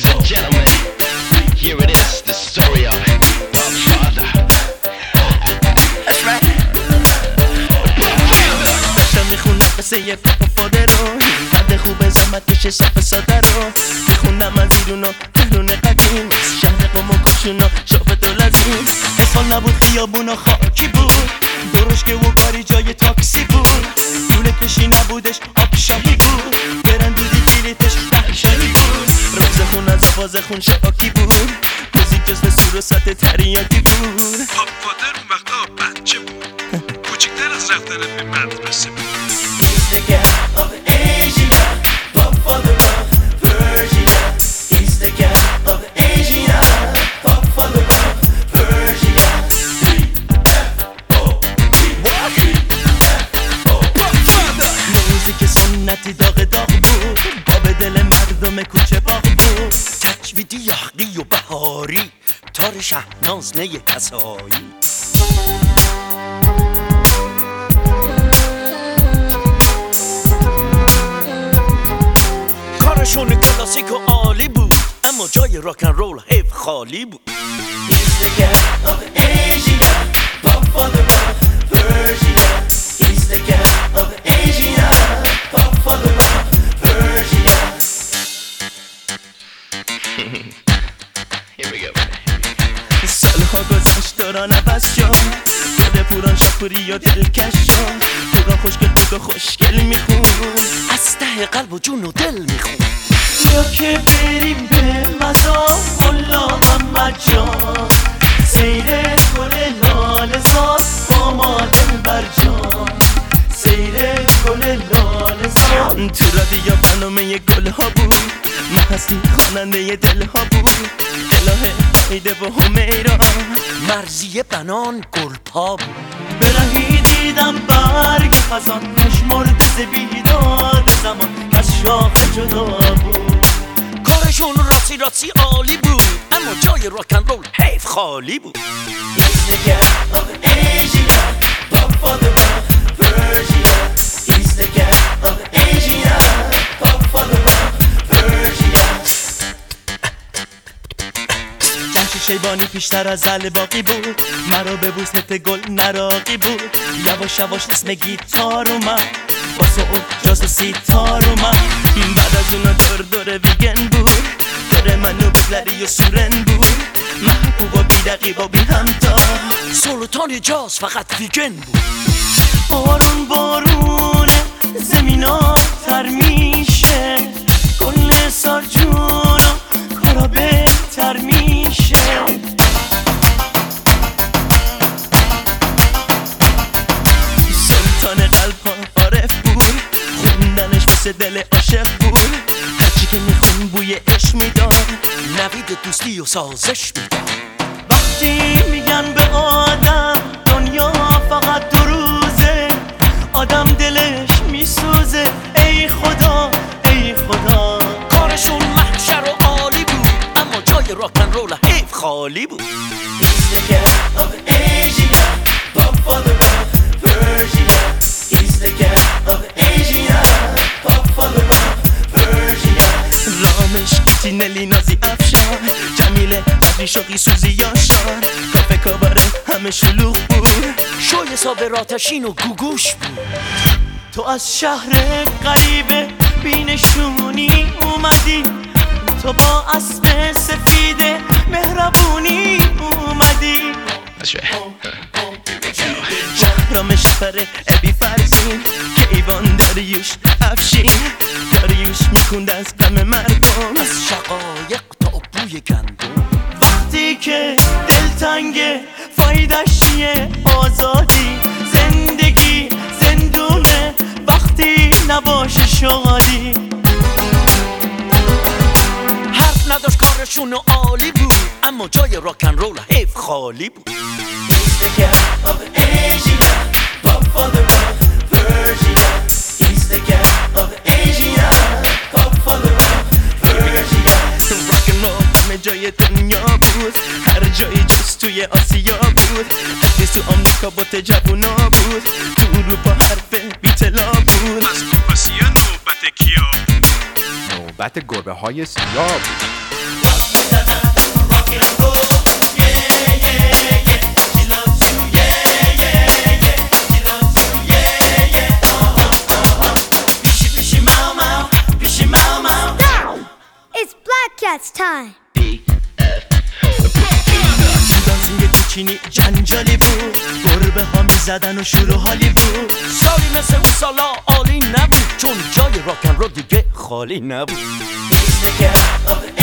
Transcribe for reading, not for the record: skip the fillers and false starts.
and gentlemen, here it is, the story of Godfather. That's right. داشتم میخونم قصه یه پاپافاده رو، قد خوب زحمتش صاف ساده رو میخونم از ایرون و تهرون قدیم، شهر قم و کشون و شافت و لزیم. اسفال نبود خیابون و خاکی بود، درشکه و کاری جای تاکسی بود، لوله کشی نبودش آب شاهی بود، برن دودی بلیتش شاهی بود. روز خون از آواز خون شاکی بود، موزیک جز سور و سطح تریاکی بود. پاپادر اون وقتا بچه بود، کوچکتر از رفتن به مدرسه بود. He's the cat of Asia, Godfather of Persia. He's the cat of Asia, Godfather of Persia. موزیک سنتی داغ بود، باب دل مردم کوچه باغ بود. تجویدی یحقی و بهاری، تار شهناز نی کسایی. کارشون کلاسیک و عالی بود، اما جای راکن رول حیف خالی بود. He's the cat of Asia, Godfather of Persia. He's the cat of Asia, Godfather of Persia. Here we go. سالها گذشت دوران عوض شد، خود پوران شاپوری و دلکش شد. پوران خوشگل بود و خوشگل میخون، از ته قلب و جون و دل میخون. یا که بریم به مزار ملا و مجان، سیر گل لاله زار با ما دلبر جان، سیر گل لاله زار. تو رادیو برنامه گل ها بود، ما هستی خواننده دل ها بود. الهه عیده و همیرا، مرزی بنان گل پا بود. برهی دیدم برگ خزان، پشمرد ز بیداد زمان از شاخه جدا بود. کارشون راسی عالی بود، اما جای راکن رول حیف خالی بود. He's the cat of Asia, Godfather of Persia. He's the cat of Asia, Godfather of Persia. جمشید شیبانی پیشتر از زل باقی بود، مرا به بوس حته گل نراقی بود. یواش یواش اسم گیتار اومد، با سعود جاز و سیتار اومد. بعد از اونا دور ویگن بود، دور منو بزلری و سورن بود. محبوب و بیدقیب و بی همتا، سلطان جاز فقط ویگن بود. بارونه زمینا تر میشه، کل سال جونا کارا بهتر میشه. سلطان قلب ها عارف بود، خوندنش واسه دل عاشق بود. هرچی که میخون بوی عشق میداد، نوید دوستی و سازش میداد. وقتی میگن به آدم دنیا فقط 2 روزه، آدم دلش میسوزه. ای خدا ای خدا، کارشون محشر و عالی بود، اما جای راکن رول حیف خالی بود. He's the cat of Asia, Godfather of Persia. He's the cat of Asia, Godfather of Persia. رامش کتینلی نازی افشار، جمیله قدری شوقی سوزی یاشار. کافه کاباره همه شلوغ بود، شوی صابر آتشین و گوگوش بود. تو از شهر غریبه بینشونی اومدی، تو با اسب سفید مهربونی اومدی. شهرام شفره ابی فرزین، کیوان داریوش افشین. داریوش میخوند از غم مردم، از شقایق تا بوی گندم. وقتی که دلتنگه فایدش چیه؟ آزادی زندگی زندونه، وقتی نباشه شادی. حرف نداشت کارشون عالی بود، اما جای راکن رول حیف خالی بود. He's the cat of Asia, Godfather of Persia. He's the cat of Asia, Godfather of Persia. Rock and roll همه جای دنیا بود، هر جایی جز توی آسیا بود. اتیس تو آمریکا با تجوونا بود، تو اروپا حرف بیتلا بود. از آسیا نوبت کیا؟ نوبت گربه های سیاه بود. It's Black Cat's time. دانسینگ پیچینی جنجالی بود، گربه ها میزدن و شور و حالی بود. سالی مثل اون سالا عالی نبود، چون جای راکن رو دیگه خالی نبود.